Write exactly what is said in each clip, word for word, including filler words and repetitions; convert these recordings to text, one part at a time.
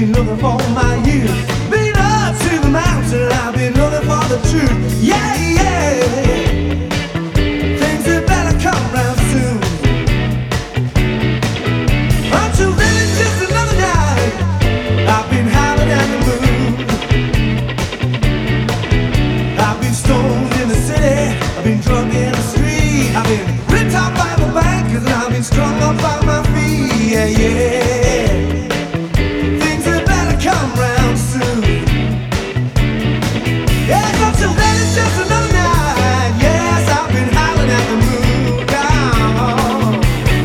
been looking for my youth. Been up to the mountain, I've been looking for the truth. Yeah, yeah. Things had better come round soon. Until then it's just another night. I've been howling at the moon. I've been stoned in the city, I've been drunk in the street. I've been ripped out by the bankers and I've been strung up by my feet. Yeah, yeah. Things had better come round soon. Yeah, until then it's just another night. Yes, I've been howling at the moon. Down.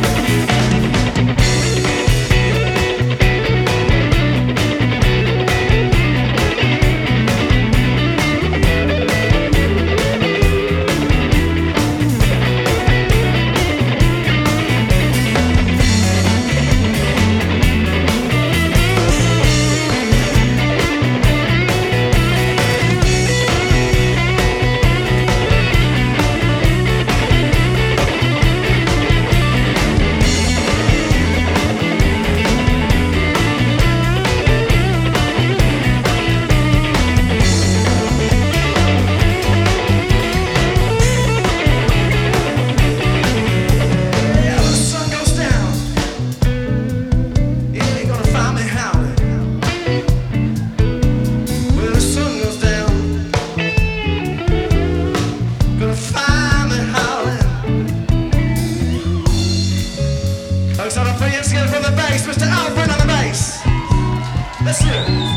So I'm putting it together from the bass, Mister Alfred on the bass. Let's do it.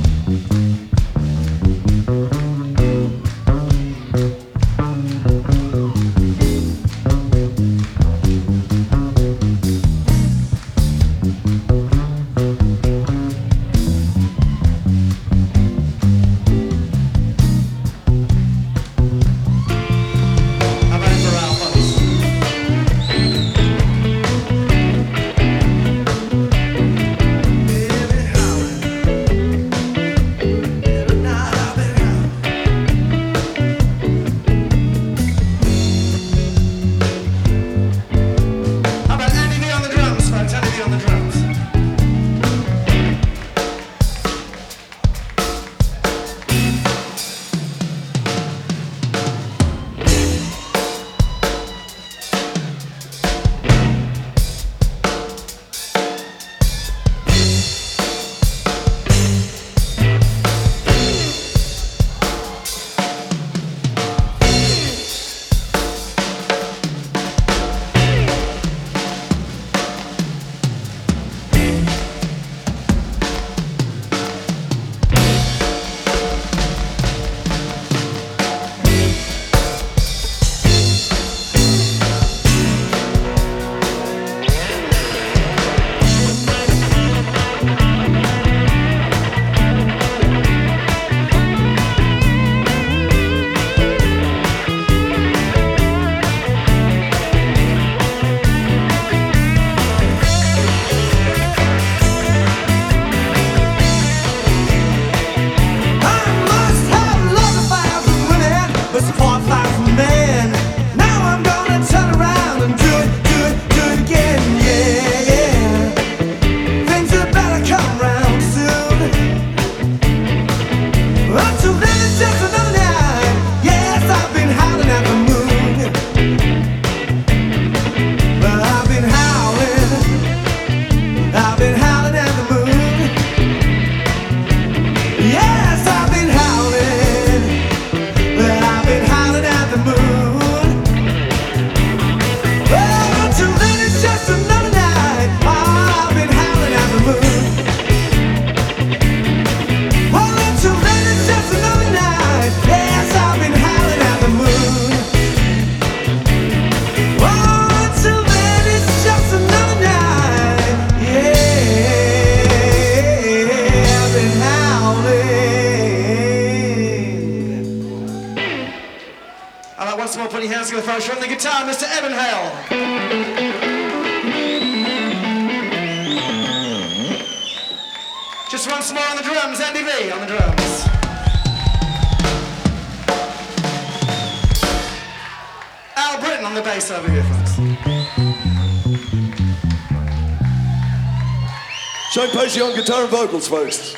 Thank Let's go first from the guitar, Mister Evan Hale. Just once more on the drums, Andy V on the drums. Al Britton on the bass over here, folks. Shane Pacey on guitar and vocals, folks.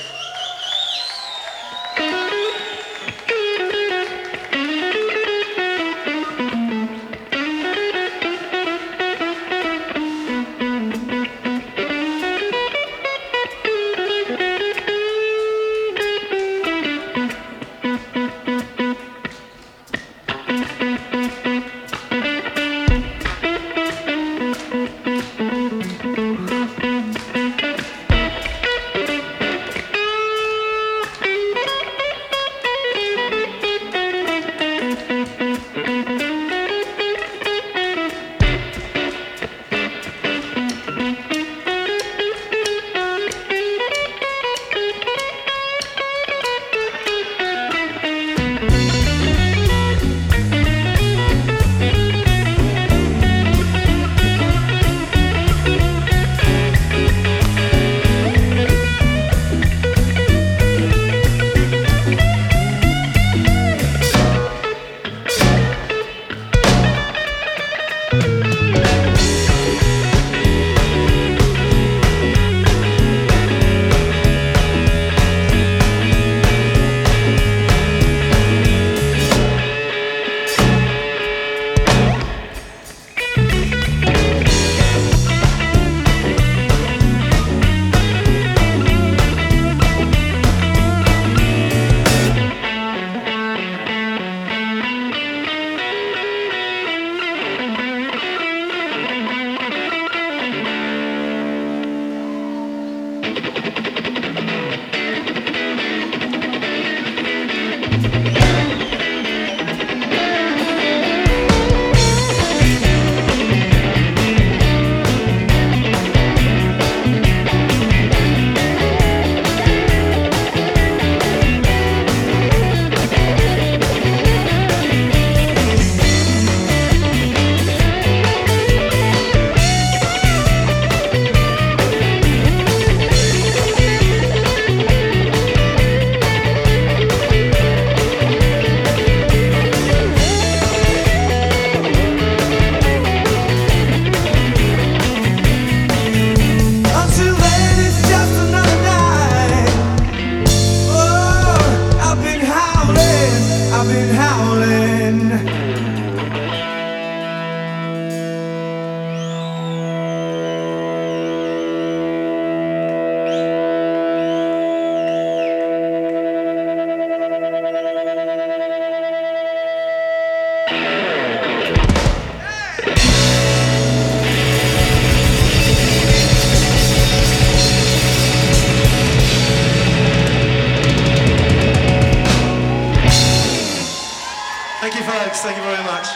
Thank you, folks. Thank you very much.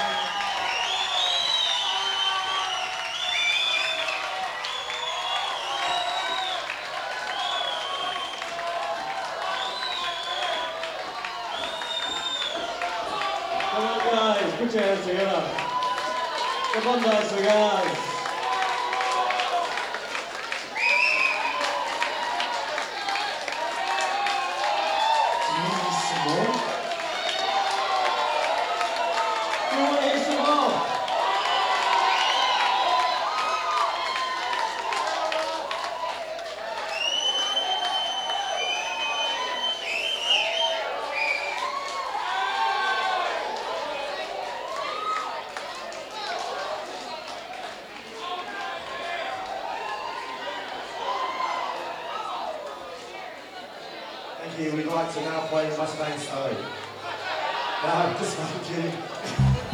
Come on, guys. Put your hands together. Come on, guys. guys. Do you need some more? Do you want to hear some more? Thank you. We'd like to now play Mustang Story. No, just kidding.